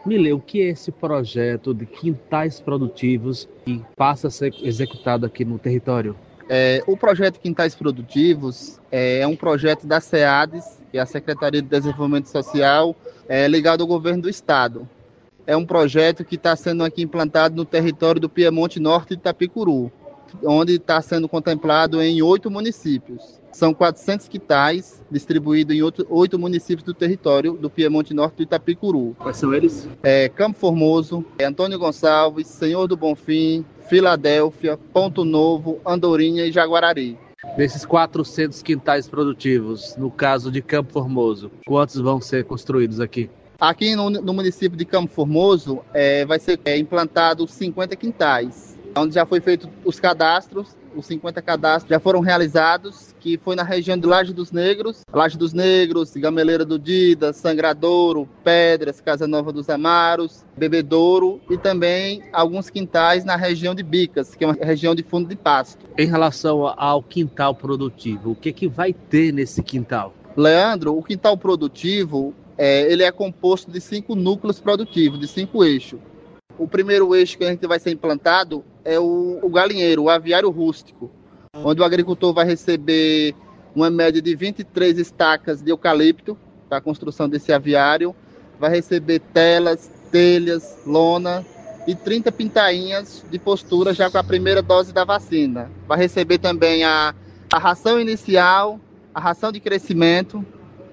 Mile, o que é esse projeto de quintais produtivos que passa a ser executado aqui no território? O projeto Quintais Produtivos é um projeto da SEADES, que é a Secretaria de Desenvolvimento Social, ligado ao governo do estado. É um projeto que está sendo aqui implantado no território do Piemonte Norte de Itapicuru, onde está sendo contemplado em 8 municípios. São 400 quintais distribuídos em 8 municípios do território do Piemonte Norte de Itapicuru. Quais são eles? Campo Formoso, Antônio Gonçalves, Senhor do Bonfim, Filadélfia, Ponto Novo, Andorinha e Jaguarari. Desses 400 quintais produtivos, no caso de Campo Formoso, quantos vão ser construídos aqui? Aqui no município de Campo Formoso vai ser implantado 50 quintais, onde já foi feito os cadastros. Os 50 cadastros já foram realizados, que foi na região de Laje dos Negros, Gameleira do Dida, Sangradouro, Pedras, Casa Nova dos Amaros, Bebedouro e também alguns quintais na região de Bicas, que é uma região de fundo de pasto. Em relação ao quintal produtivo, o que vai ter nesse quintal? Leandro, o quintal produtivo ele é composto de 5 núcleos produtivos, de 5 eixos. O primeiro eixo que a gente vai ser implantado é o galinheiro, o aviário rústico, onde o agricultor vai receber uma média de 23 estacas de eucalipto para a construção desse aviário, vai receber telas, telhas, lona e 30 pintainhas de postura já com a primeira dose da vacina. Vai receber também a ração inicial, a ração de crescimento.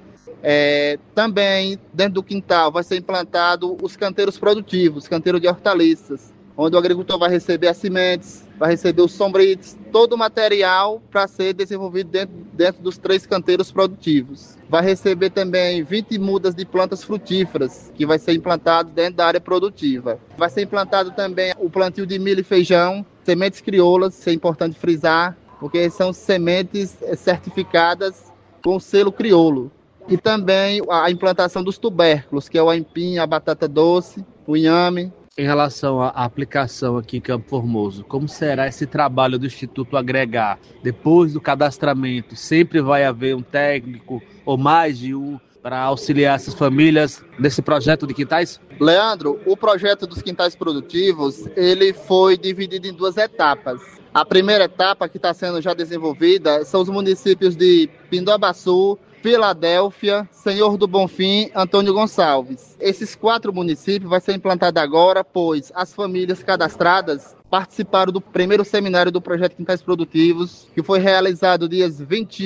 Também dentro do quintal vai ser implantado os canteiros produtivos, canteiro de hortaliças, onde o agricultor vai receber as sementes, vai receber os sombrites, todo o material para ser desenvolvido dentro dos 3 canteiros produtivos. Vai receber também 20 mudas de plantas frutíferas, que vai ser implantado dentro da área produtiva. Vai ser implantado também o plantio de milho e feijão, sementes crioulas, isso é importante frisar, porque são sementes certificadas com o selo crioulo. E também a implantação dos tubérculos, que é o aipim, a batata doce, o inhame. Em relação à aplicação aqui em Campo Formoso, como será esse trabalho do Instituto Agregar? Depois do cadastramento, sempre vai haver um técnico ou mais de um para auxiliar essas famílias nesse projeto de quintais? Leandro, o projeto dos quintais produtivos, ele foi dividido em 2 etapas. A primeira etapa, que está sendo já desenvolvida, são os municípios de Pindobaçu, Filadélfia, Senhor do Bonfim, Antônio Gonçalves. Esses 4 municípios vai ser implantado agora, pois as famílias cadastradas participaram do primeiro seminário do projeto Quintais Produtivos, que foi realizado dias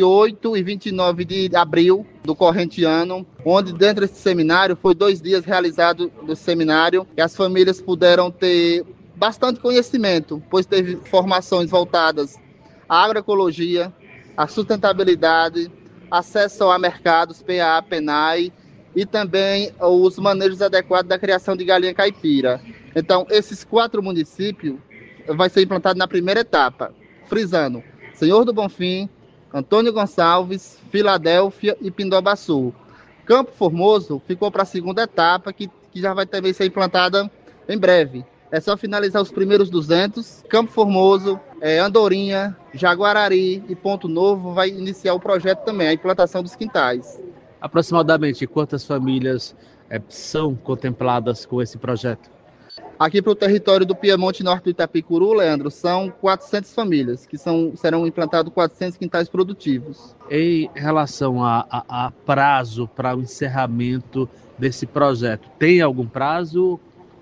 28 e 29 de abril do corrente ano, onde dentro desse seminário foi 2 dias realizado do seminário, e as famílias puderam ter bastante conhecimento, pois teve formações voltadas à agroecologia, à sustentabilidade, acesso a mercados, PA, PENAI, e também os manejos adequados da criação de galinha caipira. Então, esses 4 municípios vai ser implantado na primeira etapa, frisando Senhor do Bonfim, Antônio Gonçalves, Filadélfia e Pindobaçu. Campo Formoso ficou para a segunda etapa, que já vai também ser implantada em breve. É só finalizar os primeiros 200. Campo Formoso, Andorinha, Jaguarari e Ponto Novo vai iniciar o projeto também, a implantação dos quintais. Aproximadamente quantas famílias são contempladas com esse projeto? Aqui para o território do Piemonte Norte do Itapicuru, Leandro, são 400 famílias, que serão implantados 400 quintais produtivos. Em relação a prazo para o encerramento desse projeto, tem algum prazo?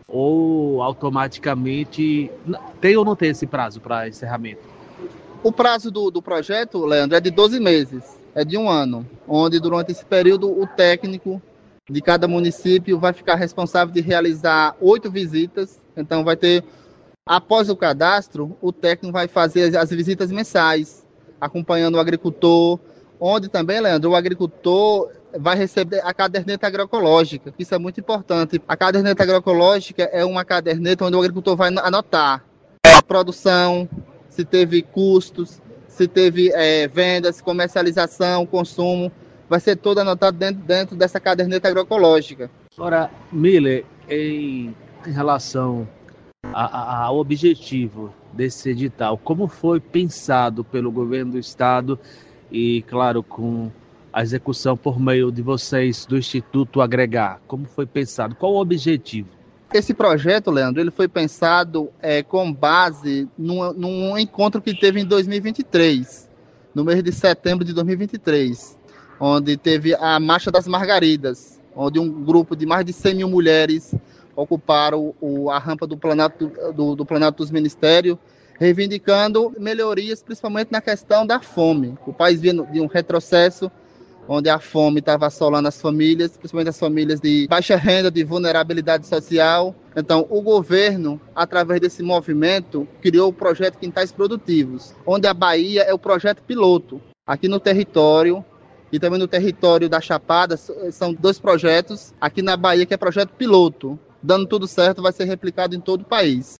Ou automaticamente tem ou não tem esse prazo para encerramento? O prazo do projeto, Leandro, é de 12 meses, é de 1 ano, onde durante esse período o técnico de cada município vai ficar responsável de realizar 8 visitas. Então vai ter, após o cadastro, o técnico vai fazer as visitas mensais, acompanhando o agricultor, onde também, Leandro, o agricultor vai receber a caderneta agroecológica, que isso é muito importante. A caderneta agroecológica é uma caderneta onde o agricultor vai anotar a produção, se teve custos, se teve vendas, comercialização, consumo, vai ser todo anotado dentro dessa caderneta agroecológica. Agora, Miller, em relação ao objetivo desse edital, como foi pensado pelo governo do estado e, claro, com a execução por meio de vocês do Instituto Agregar? Como foi pensado? Qual o objetivo? Esse projeto, Leandro, ele foi pensado com base num encontro que teve em 2023, no mês de setembro de 2023, onde teve a Marcha das Margaridas, onde um grupo de mais de 100 mil mulheres ocuparam a rampa do Planalto dos Ministérios, reivindicando melhorias, principalmente na questão da fome. O país vinha de um retrocesso, onde a fome estava assolando as famílias, principalmente as famílias de baixa renda, de vulnerabilidade social. Então, o governo, através desse movimento, criou o projeto Quintais Produtivos, onde a Bahia é o projeto piloto. Aqui no território e também no território da Chapada, são 2 projetos aqui na Bahia que é projeto piloto. Dando tudo certo, vai ser replicado em todo o país.